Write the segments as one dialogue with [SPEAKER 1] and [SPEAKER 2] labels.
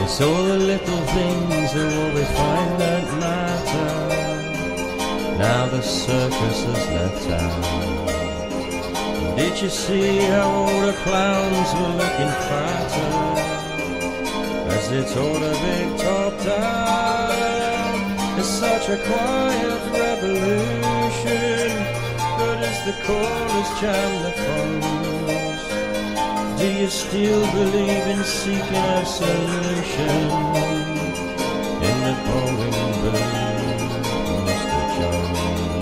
[SPEAKER 1] It's all the little things are what we find that matter. Now the circus has left town. Did you see how all the clowns were looking fatter as they tore the big top down? It's such a quiet revolution, but as the callers jam the phones, do you still believe in seeking a solution in the pouring blue, Mr. Jones?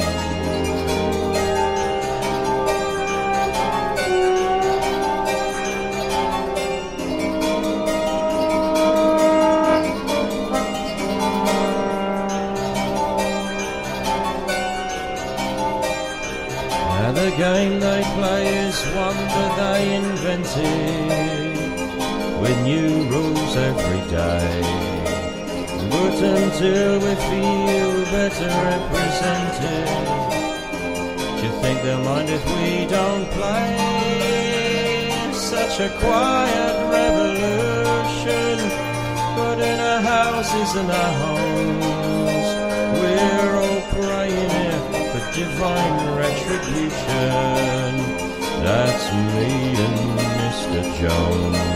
[SPEAKER 1] The game they play is one that they invented, with new rules every day. But until we feel better represented, do you think they'll mind if we don't play? Such a quiet revolution, but in our houses and our homes, we're all praying here for divine retribution. That's me and Mr. Jones.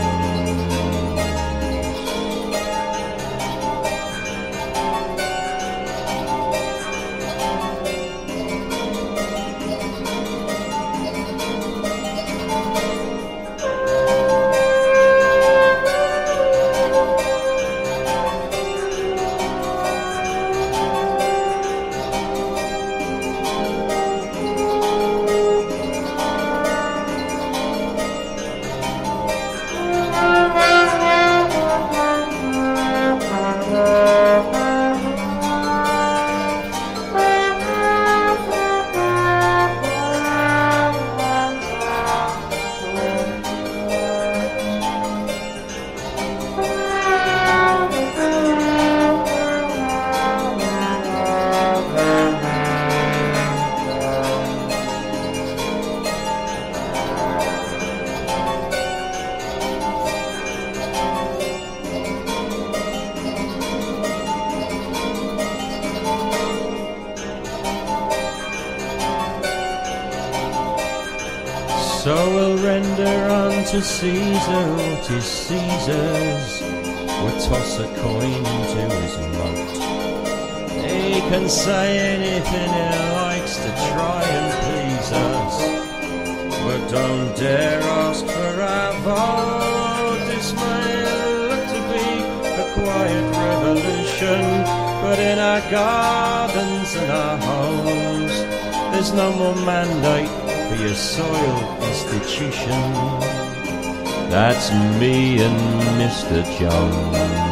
[SPEAKER 1] So we'll render unto Caesar what is Caesar's. We'll toss a coin into his moat. He can say anything he likes to try and please us, but don't dare ask for our vote. This may look to be a quiet revolution, but in our gardens and our homes, there's no more mandate for your soiled institution. That's me and Mr. Jones.